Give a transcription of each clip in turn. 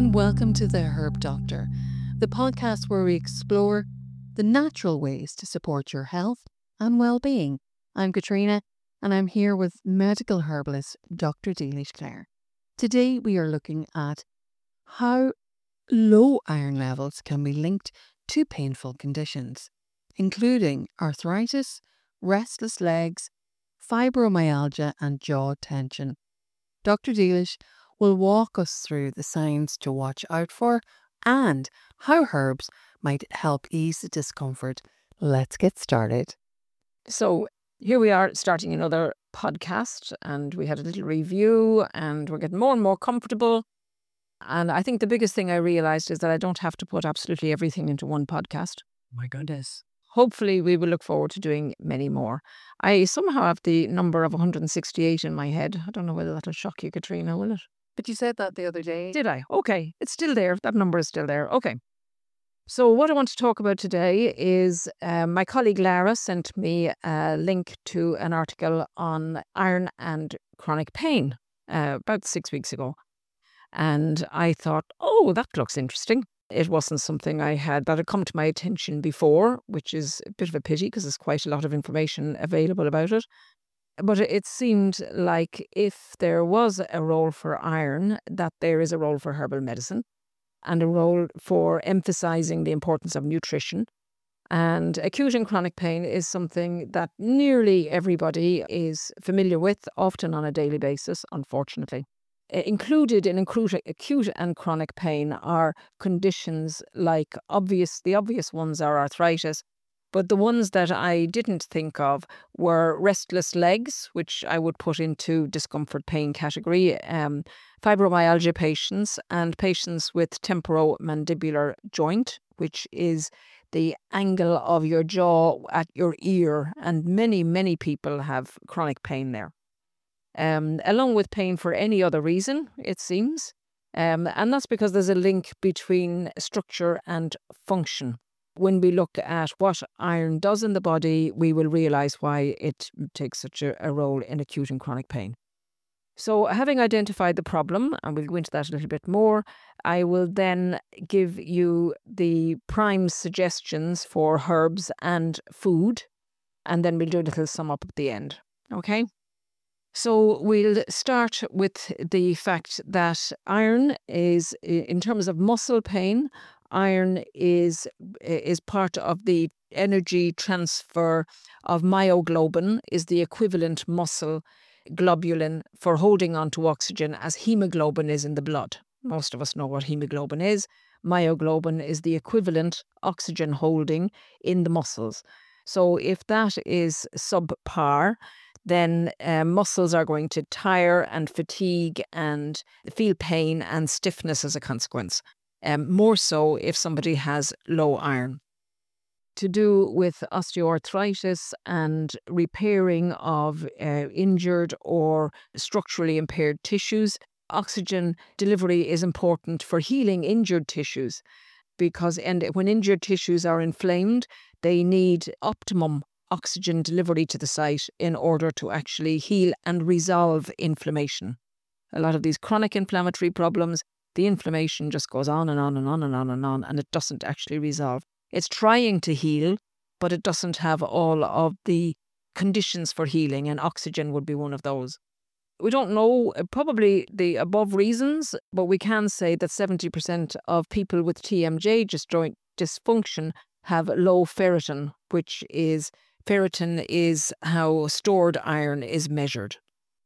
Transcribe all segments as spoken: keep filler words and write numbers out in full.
and welcome to The Herb Doctor, the podcast where we explore the natural ways to support your health and well-being. I'm Katrina, and I'm here with medical herbalist Doctor Dealish Clare. Today we are looking at how low iron levels can be linked to painful conditions, including arthritis, restless legs, fibromyalgia and jaw tension. Doctor Dealish will walk us through the signs to watch out for and how herbs might help ease the discomfort. Let's get started. So here we are starting another podcast, and we had a little review and we're getting more and more comfortable. And I think the biggest thing I realized is that I don't have to put absolutely everything into one podcast. My goodness. Hopefully we will look forward to doing many more. I somehow have the number of one hundred sixty-eight in my head. I don't know whether that'll shock you, Katrina, will it? But you said that the other day. Did I? Okay. It's still there. That number is still there. Okay. So what I want to talk about today is uh, my colleague Lara sent me a link to an article on iron and chronic pain uh, about six weeks ago. And I thought, oh, that looks interesting. It wasn't something I had that had come to my attention before, which is a bit of a pity because there's quite a lot of information available about it. But it seemed like if there was a role for iron, that there is a role for herbal medicine and a role for emphasizing the importance of nutrition. And acute and chronic pain is something that nearly everybody is familiar with, often on a daily basis, unfortunately. Included in acute and chronic pain are conditions like obvious, the obvious ones are arthritis, but the ones that I didn't think of were restless legs, which I would put into discomfort pain category, um, fibromyalgia patients, and patients with temporomandibular joint, which is the angle of your jaw at your ear, and many, many people have chronic pain there. Um, along with pain for any other reason, it seems. Um, and that's because there's a link between structure and function. When we look at what iron does in the body, we will realize why it takes such a, a role in acute and chronic pain. So having identified the problem, and we'll go into that a little bit more, I will then give you the prime suggestions for herbs and food, and then we'll do a little sum up at the end. Okay? So we'll start with the fact that iron is, in terms of muscle pain, iron is is part of the energy transfer of myoglobin, is the equivalent muscle globulin for holding on to oxygen as hemoglobin is in the blood. Most of us know what hemoglobin is. Myoglobin is the equivalent oxygen holding in the muscles. So if that is subpar, then uh, muscles are going to tire and fatigue and feel pain and stiffness as a consequence. Um, more so if somebody has low iron. To do with osteoarthritis and repairing of uh, injured or structurally impaired tissues, oxygen delivery is important for healing injured tissues because and when injured tissues are inflamed, they need optimum oxygen delivery to the site in order to actually heal and resolve inflammation. A lot of these chronic inflammatory problems, the inflammation just goes on and on and on and on and on, and it doesn't actually resolve. It's trying to heal, but it doesn't have all of the conditions for healing, and oxygen would be one of those. We don't know probably the above reasons, but we can say that seventy percent of people with T M J, just joint dysfunction, have low ferritin, which is, ferritin is how stored iron is measured.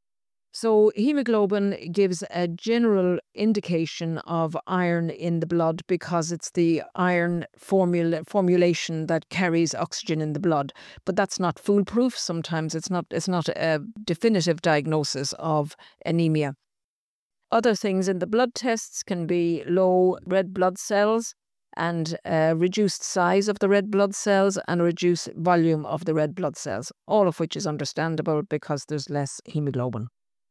So hemoglobin gives a general indication of iron in the blood because it's the iron formula, formulation that carries oxygen in the blood. But that's not foolproof. Sometimes it's not, it's not a definitive diagnosis of anemia. Other things in the blood tests can be low red blood cells and uh, reduced size of the red blood cells and reduced volume of the red blood cells, all of which is understandable because there's less hemoglobin.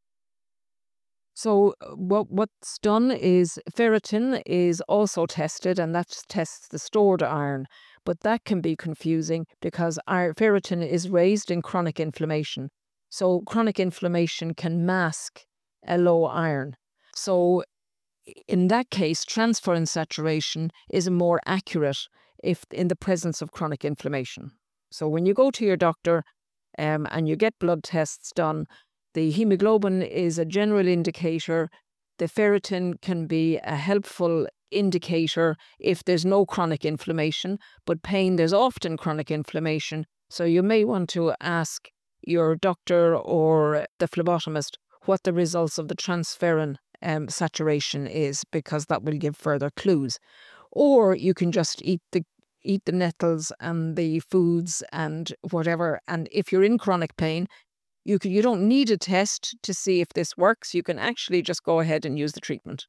So what what's done is ferritin is also tested, and that tests the stored iron. But that can be confusing because our ferritin is raised in chronic inflammation. So chronic inflammation can mask a low iron. So in that case, transferrin saturation is more accurate if in the presence of chronic inflammation. So when you go to your doctor um, and you get blood tests done, the hemoglobin is a general indicator. The ferritin can be a helpful indicator if there's no chronic inflammation, but pain, there's often chronic inflammation. So you may want to ask your doctor or the phlebotomist what the results of the transferrin um, saturation is, because that will give further clues. Or you can just eat the eat the nettles and the foods and whatever. And if you're in chronic pain, you can, you don't need a test to see if this works. You can actually just go ahead and use the treatment.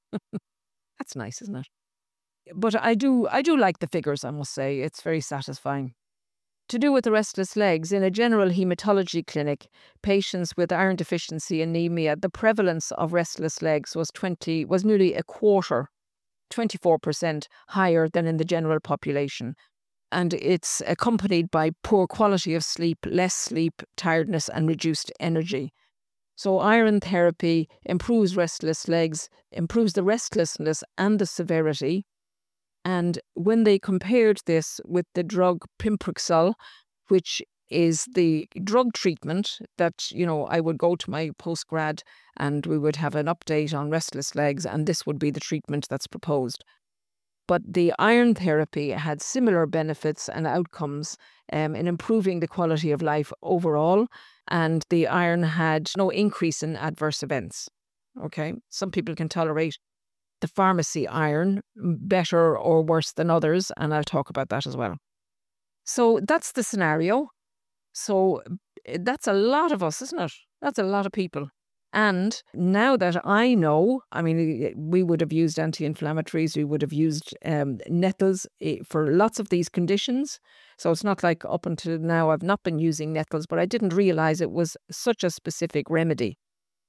That's nice, isn't it? But I do I do like the figures, I must say. It's very satisfying. To do with the restless legs, in a general haematology clinic, patients with iron deficiency anemia, the prevalence of restless legs was twenty was nearly a quarter, twenty-four percent higher than in the general population. And it's accompanied by poor quality of sleep, less sleep, tiredness, and reduced energy. So iron therapy improves restless legs, improves the restlessness and the severity. And when they compared this with the drug Pimproxal, which is the drug treatment that, you know, I would go to my postgrad and we would have an update on restless legs, and this would be the treatment that's proposed. But the iron therapy had similar benefits and outcomes um, in improving the quality of life overall, and the iron had no increase in adverse events. Okay, some people can tolerate the pharmacy iron better or worse than others, and I'll talk about that as well. So that's the scenario. So that's a lot of us, isn't it? That's a lot of people. And now that I know, I mean, we would have used anti-inflammatories, we would have used um, nettles for lots of these conditions. So it's not like up until now I've not been using nettles, but I didn't realize it was such a specific remedy.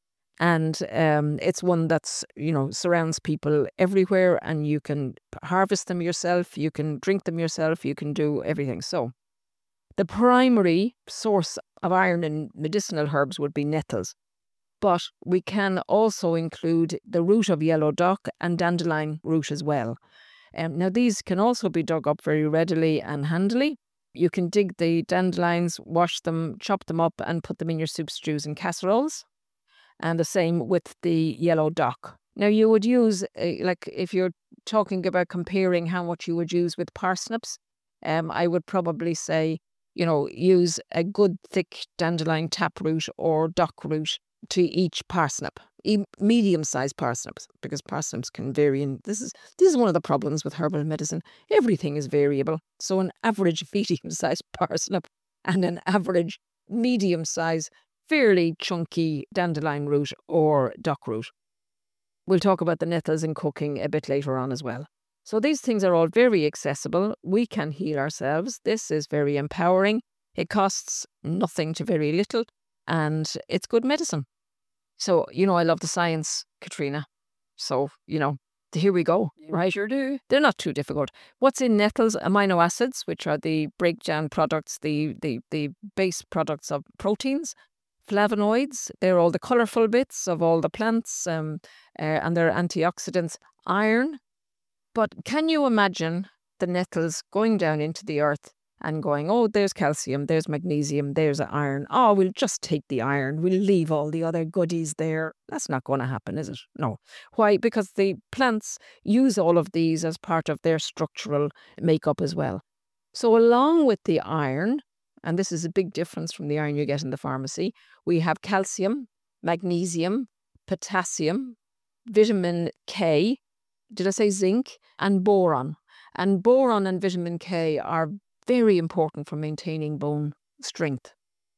And um, it's one that's, you know, surrounds people everywhere, and you can harvest them yourself, you can drink them yourself, you can do everything. So the primary source of iron in medicinal herbs would be nettles. But we can also include the root of yellow dock and dandelion root as well. Um, now, these can also be dug up very readily and handily. You can dig the dandelions, wash them, chop them up, and put them in your soup stews and casseroles. And the same with the yellow dock. Now, you would use, uh, like if you're talking about comparing how much you would use with parsnips, um, I would probably say, you know, use a good thick dandelion taproot or dock root to each parsnip, e- medium-sized parsnips, because parsnips can vary. And this is this is one of the problems with herbal medicine. Everything is variable. So an average medium-sized parsnip and an average medium-sized, fairly chunky dandelion root or dock root. We'll talk about the nettles in cooking a bit later on as well. So these things are all very accessible. We can heal ourselves. This is very empowering. It costs nothing to very little, and it's good medicine. So, you know, I love the science, Katrina. So, you know, here we go, right? Sure do. They're not too difficult. What's in nettles? Amino acids, which are the breakdown products, the, the, the base products of proteins. Flavonoids, they're all the colourful bits of all the plants, um, uh, and they're antioxidants. Iron. But can you imagine the nettles going down into the earth and going, oh, there's calcium, there's magnesium, there's iron. Oh, we'll just take the iron. We'll leave all the other goodies there. That's not going to happen, is it? No. Why? Because the plants use all of these as part of their structural makeup as well. So along with the iron, and this is a big difference from the iron you get in the pharmacy, we have calcium, magnesium, potassium, vitamin K, did I say zinc, and boron. And boron and vitamin K are very important for maintaining bone strength.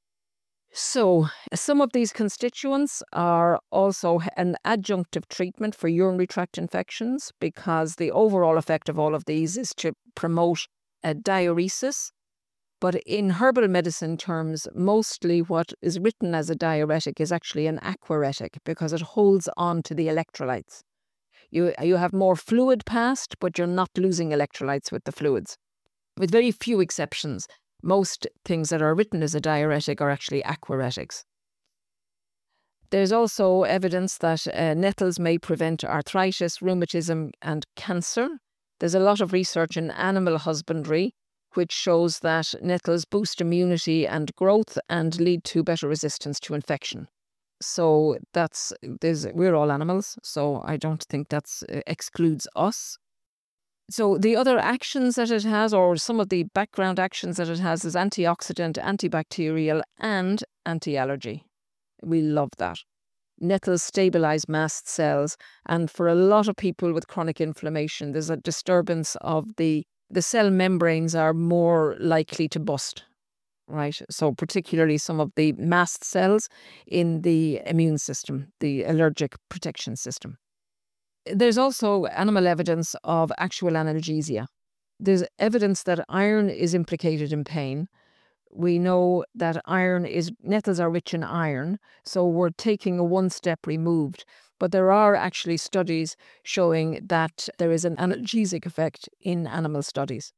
So some of these constituents are also an adjunctive treatment for urinary tract infections, because the overall effect of all of these is to promote a diuresis. But in herbal medicine terms, mostly what is written as a diuretic is actually an aquaretic, because it holds on to the electrolytes. You, you have more fluid passed, but you're not losing electrolytes with the fluids. With very few exceptions, most things that are written as a diuretic are actually aquaretics. There's also evidence that uh, nettles may prevent arthritis, rheumatism, and cancer. There's a lot of research in animal husbandry which shows that nettles boost immunity and growth and lead to better resistance to infection. So that's there's we're all animals, so I don't think that uh, excludes us. So the other actions that it has, or some of the background actions that it has, is antioxidant, antibacterial, and anti-allergy. We love that. Nettles stabilize mast cells, and for a lot of people with chronic inflammation, there's a disturbance of the the cell membranes are more likely to bust, right? So particularly some of the mast cells in the immune system, the allergic protection system. There's also animal evidence of actual analgesia. There's evidence that iron is implicated in pain. We know that iron is, nettles are rich in iron, so we're taking a one step removed. But there are actually studies showing that there is an analgesic effect in animal studies.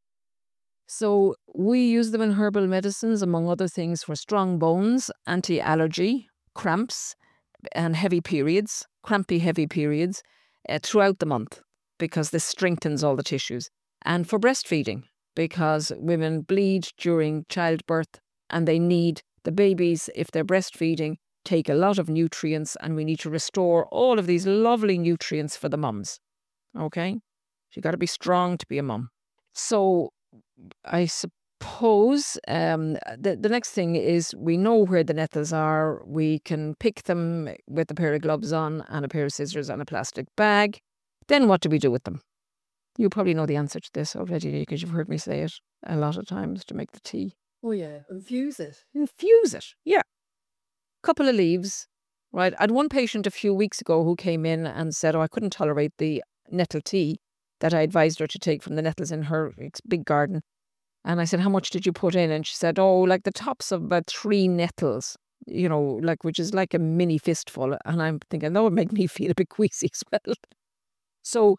So we use them in herbal medicines, among other things, for strong bones, anti-allergy, cramps, and heavy periods, crampy heavy periods, uh, throughout the month, because this strengthens all the tissues. And for breastfeeding, because women bleed during childbirth and they need, the babies, if they're breastfeeding, take a lot of nutrients, and we need to restore all of these lovely nutrients for the mums. Okay? You got to be strong to be a mum. So I suppose um, the, the next thing is we know where the nettles are. We can pick them with a pair of gloves on and a pair of scissors and a plastic bag. Then what do we do with them? You probably know the answer to this already because you've heard me say it a lot of times, to make the tea. Oh yeah, infuse it. Infuse it, yeah. Couple of leaves, right? I had one patient a few weeks ago who came in and said, oh, I couldn't tolerate the nettle tea that I advised her to take from the nettles in her big garden. And I said, how much did you put in? And she said, oh, like the tops of about three nettles, you know, like, which is like a mini fistful. And I'm thinking, that would make me feel a bit queasy as well. So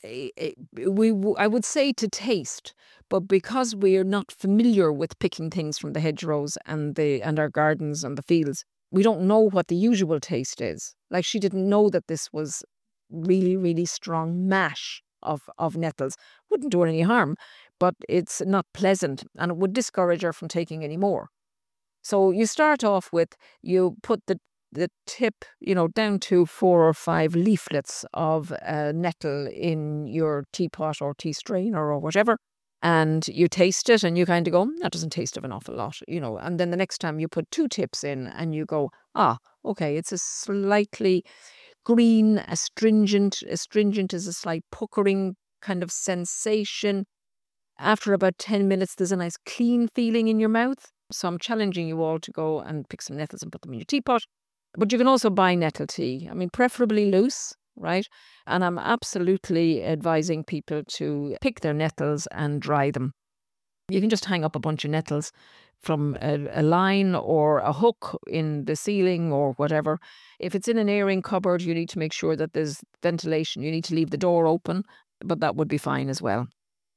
we, I would say to taste, but because we're not familiar with picking things from the hedgerows and the and our gardens and the fields, we don't know what the usual taste is. Like, she didn't know that this was really, really strong mash of, of nettles. Wouldn't do her any harm, but it's not pleasant, and it would discourage her from taking any more. So you start off with, you put the the tip, you know, down to four or five leaflets of uh, nettle in your teapot or tea strainer or whatever, and you taste it and you kind of go, that doesn't taste of an awful lot, you know. And then the next time you put two tips in and you go, ah, okay, it's a slightly green, astringent. Astringent is a slight puckering kind of sensation. After about ten minutes, there's a nice clean feeling in your mouth. So I'm challenging you all to go and pick some nettles and put them in your teapot. But you can also buy nettle tea. I mean, preferably loose, right? And I'm absolutely advising people to pick their nettles and dry them. You can just hang up a bunch of nettles from a, a line or a hook in the ceiling or whatever. If it's in an airing cupboard, you need to make sure that there's ventilation. You need to leave the door open, but that would be fine as well.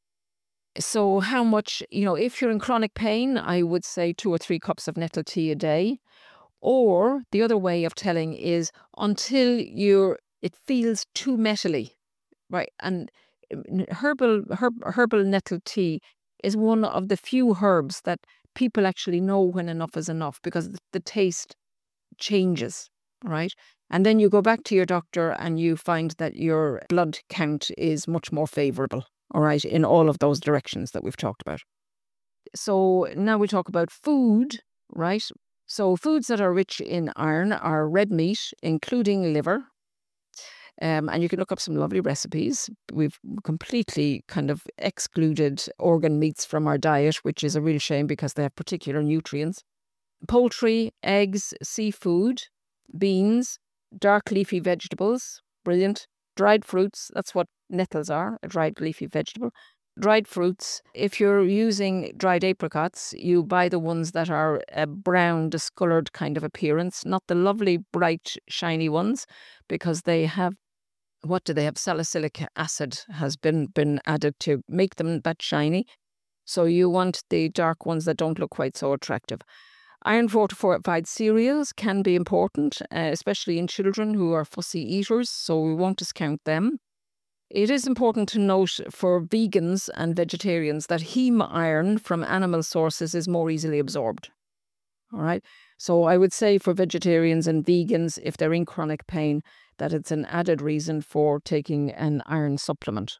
So how much, you know, if you're in chronic pain, I would say two or three cups of nettle tea a day. Or the other way of telling is until you're, it feels too metally, right? And herbal herb, herbal nettle tea is one of the few herbs that people actually know when enough is enough, because the taste changes, right? And then you go back to your doctor and you find that your blood count is much more favorable, all right, in all of those directions that we've talked about. So now we talk about food, right? So foods that are rich in iron are red meat, including liver. Um, and you can look up some lovely recipes. We've completely kind of excluded organ meats from our diet, which is a real shame because they have particular nutrients. Poultry, eggs, seafood, beans, dark leafy vegetables, brilliant. Dried fruits, that's what nettles are, a dried leafy vegetable. Dried fruits, if you're using dried apricots, you buy the ones that are a brown, discoloured kind of appearance, not the lovely, bright, shiny ones, because they have, what do they have? Salicylic acid has been, been added to make them that shiny. So you want the dark ones that don't look quite so attractive. Iron fortified cereals can be important, uh, especially in children who are fussy eaters, so we won't discount them. It is important to note for vegans and vegetarians that heme iron from animal sources is more easily absorbed. All right. So I would say for vegetarians and vegans, if they're in chronic pain, that it's an added reason for taking an iron supplement.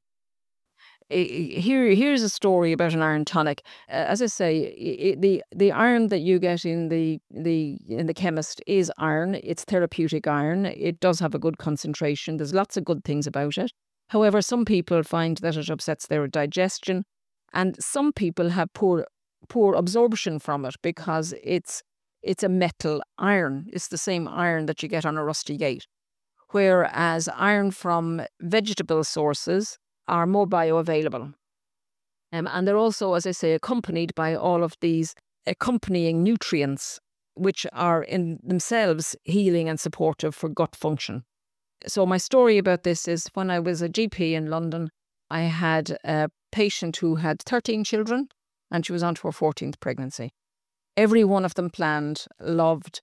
Here, here's a story about an iron tonic. Uh, as I say, it, the the iron that you get in the the in the chemist is iron. It's therapeutic iron. It does have a good concentration. There's lots of good things about it. However, some people find that it upsets their digestion, and some people have poor poor absorption from it because it's it's a metal iron. It's the same iron that you get on a rusty gate, whereas iron from vegetable sources are more bioavailable. Um, and they're also, as I say, accompanied by all of these accompanying nutrients, which are in themselves healing and supportive for gut function. So my story about this is when I was a G P in London, I had a patient who had thirteen children and she was on to her fourteenth pregnancy. Every one of them planned, loved,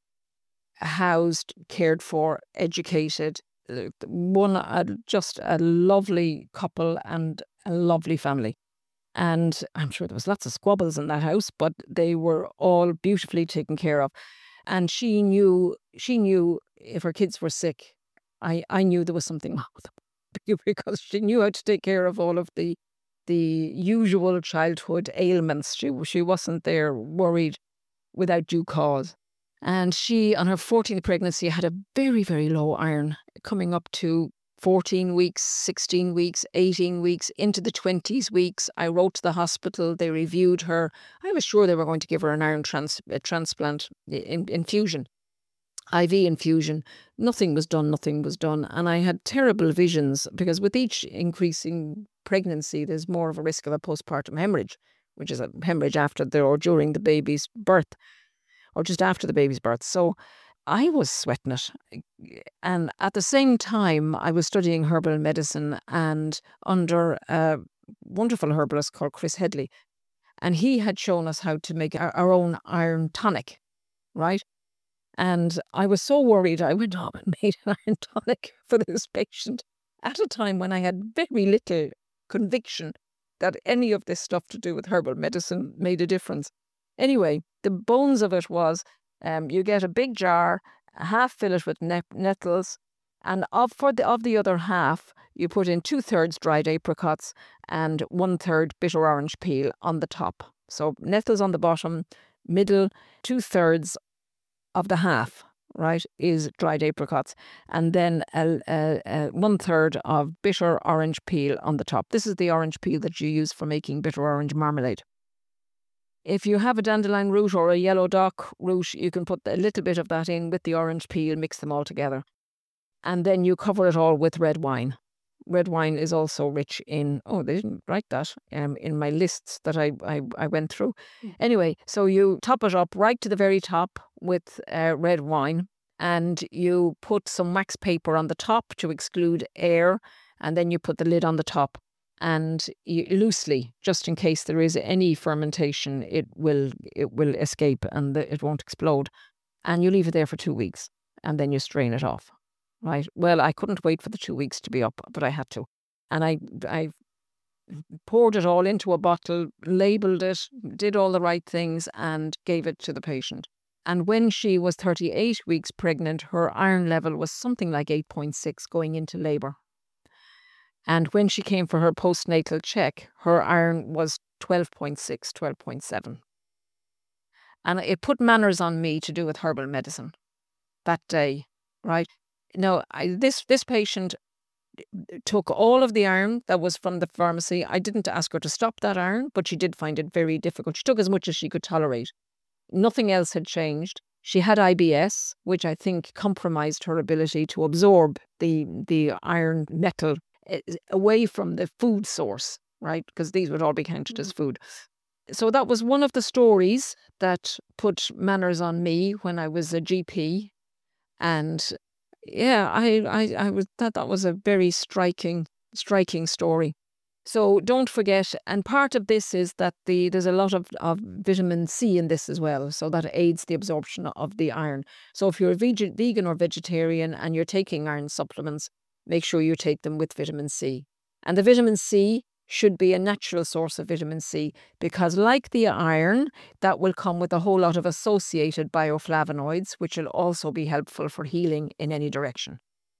housed, cared for, educated. One, uh, just a lovely couple and a lovely family. And I'm sure there was lots of squabbles in that house, but they were all beautifully taken care of. And she knew, she knew if her kids were sick, I, I knew there was something wrong with them because she knew how to take care of all of the the usual childhood ailments. She, she wasn't there worried without due cause. And she, on her fourteenth pregnancy, had a very, very low iron, coming up to fourteen weeks, sixteen weeks, eighteen weeks, into the twenties weeks. I wrote to the hospital. They reviewed her. I was sure they were going to give her an iron trans, a transplant in, infusion, I V infusion. Nothing was done, nothing was done. And I had terrible visions because with each increasing pregnancy, there's more of a risk of a postpartum hemorrhage, which is a hemorrhage after the or during the baby's birth, or just after the baby's birth. So I was sweating it. And at the same time, I was studying herbal medicine and under a wonderful herbalist called Chris Headley. And he had shown us how to make our, our own iron tonic, right? And I was so worried, I went home and made an iron tonic for this patient at a time when I had very little conviction that any of this stuff to do with herbal medicine made a difference. Anyway, the bones of it was um, you get a big jar, half fill it with ne- nettles, and of for the of the other half, you put in two thirds dried apricots and one third bitter orange peel on the top. So nettles on the bottom, middle, two thirds of the half, right, is dried apricots, and then a, a, a one third of bitter orange peel on the top. This is the orange peel that you use for making bitter orange marmalade. If you have a dandelion root or a yellow dock root, you can put a little bit of that in with the orange peel, mix them all together. And then you cover it all with red wine. Red wine is also rich in, oh, they didn't write that um, in my lists that I, I, I went through. Mm. Anyway, so you top it up right to the very top with uh, red wine, and you put some wax paper on the top to exclude air, and then you put the lid on the top. And you, loosely, just in case there is any fermentation, it will it will escape and the, it won't explode. And you leave it there for two weeks, and then you strain it off. Right. Well, I couldn't wait for the two weeks to be up, but I had to, and I I poured it all into a bottle, labelled it, did all the right things, and gave it to the patient. And when she was thirty-eight weeks pregnant, her iron level was something like eight point six going into labour. And when she came for her postnatal check, her iron was twelve point six, twelve point seven. And it put manners on me to do with herbal medicine that day, right? Now, I, this this patient took all of the iron that was from the pharmacy. I didn't ask her to stop that iron, but she did find it very difficult. She took as much as she could tolerate. Nothing else had changed. She had I B S, which I think compromised her ability to absorb the the iron metal away from the food source, right? Because these would all be counted as food. So that was one of the stories that put manners on me when I was a G P. And yeah, I, I, I was that that was a very striking, striking story. So don't forget, and part of this is that the there's a lot of, of vitamin C in this as well, so that aids the absorption of the iron. So if you're a veg- vegan or vegetarian and you're taking iron supplements, make sure you take them with vitamin C. And the vitamin C should be a natural source of vitamin C because, like the iron, that will come with a whole lot of associated bioflavonoids, which will also be helpful for healing in any direction.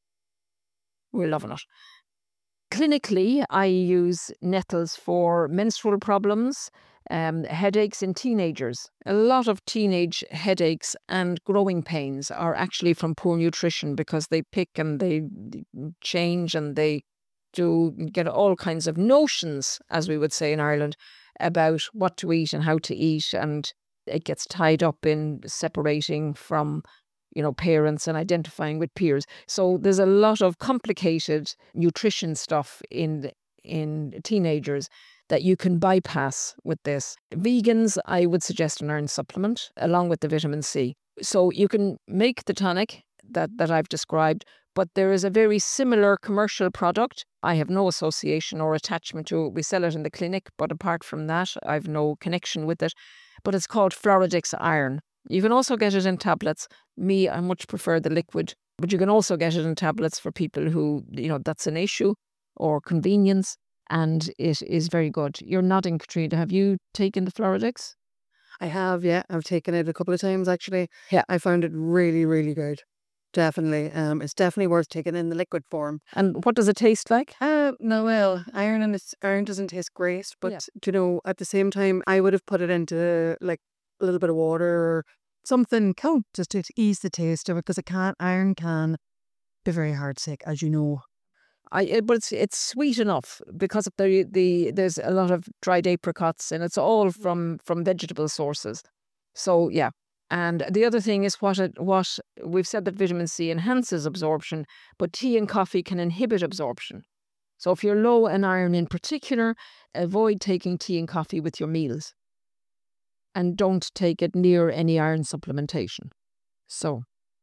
We're loving it. Clinically, I use nettles for menstrual problems, um, headaches in teenagers. A lot of teenage headaches and growing pains are actually from poor nutrition because they pick and they change and they do get all kinds of notions, as we would say in Ireland, about what to eat and how to eat. And it gets tied up in separating from you know, parents and identifying with peers. So there's a lot of complicated nutrition stuff in in teenagers that you can bypass with this. Vegans, I would suggest an iron supplement along with the vitamin C. So you can make the tonic that, that I've described, but there is a very similar commercial product. I have no association or attachment to it. We sell it in the clinic, but apart from that, I've no connection with it. But it's called Floradix Iron. You can also get it in tablets. Me, I much prefer the liquid, but you can also get it in tablets for people who, you know, that's an issue or convenience, and it is very good. You're nodding, Katrina. Have you taken the Floradix? I have, yeah. I've taken it a couple of times actually. Yeah. I found it really, really good. Definitely. Um, it's definitely worth taking in the liquid form. And what does it taste like? Uh, no, well, iron and it's, iron doesn't taste great, but Yeah. you know, at the same time, I would have put it into like a little bit of water or something cold just to ease the taste of it because it can iron can be very hard sick, as you know. I, it, but it's it's sweet enough because of the the there's a lot of dried apricots and it's all from from vegetable sources. So yeah. And the other thing is what it, what we've said that vitamin C enhances absorption, but tea and coffee can inhibit absorption. So if you're low in iron in particular, avoid taking tea and coffee with your meals. And don't take it near any iron supplementation. So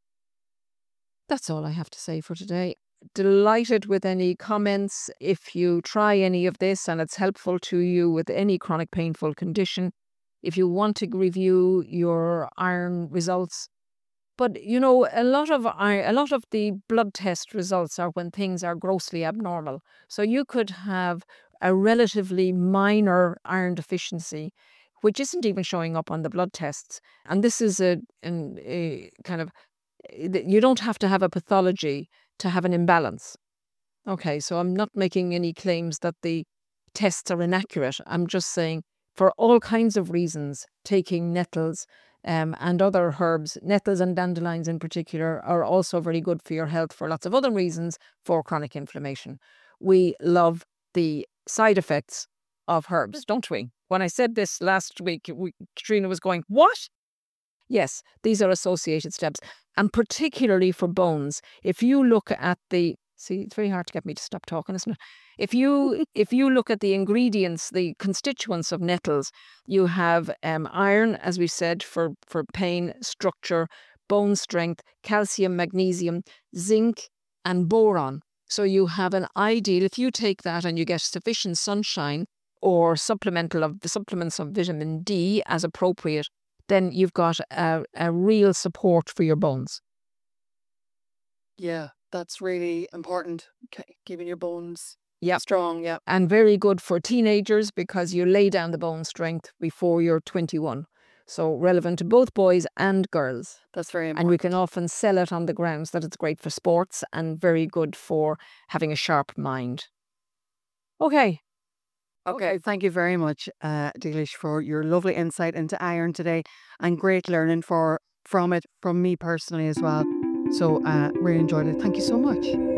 that's all I have to say for today. Delighted with any comments. If you try any of this and it's helpful to you with any chronic painful condition, if you want to review your iron results. But you know, a lot of iron, a lot of the blood test results are when things are grossly abnormal. So you could have a relatively minor iron deficiency, which isn't even showing up on the blood tests. And this is a, an, a kind of, you don't have to have a pathology to have an imbalance. Okay, so I'm not making any claims that the tests are inaccurate. I'm just saying for all kinds of reasons, taking nettles um, and other herbs, nettles and dandelions in particular, are also very good for your health for lots of other reasons for chronic inflammation. We love the side effects of herbs, don't we? When I said this last week, we, Katrina was going, what? Yes, these are associated steps. And particularly for bones, if you look at the, see, it's very hard to get me to stop talking, isn't it? If you if you look at the ingredients, the constituents of nettles, you have um, iron, as we said, for, for pain, structure, bone strength, calcium, magnesium, zinc, and boron. So you have an ideal, if you take that and you get sufficient sunshine or supplemental of the supplements of vitamin D as appropriate, then you've got a, a real support for your bones. Yeah, that's really important. Okay, keeping your bones Yep. strong. Yeah. And very good for teenagers because you lay down the bone strength before you're twenty-one. So relevant to both boys and girls. That's very important. And we can often sell it on the grounds that it's great for sports and very good for having a sharp mind. Okay. Okay, thank you very much, uh, Dealish, for your lovely insight into iron today and great learning for from it from me personally as well. So uh, really enjoyed it. Thank you so much.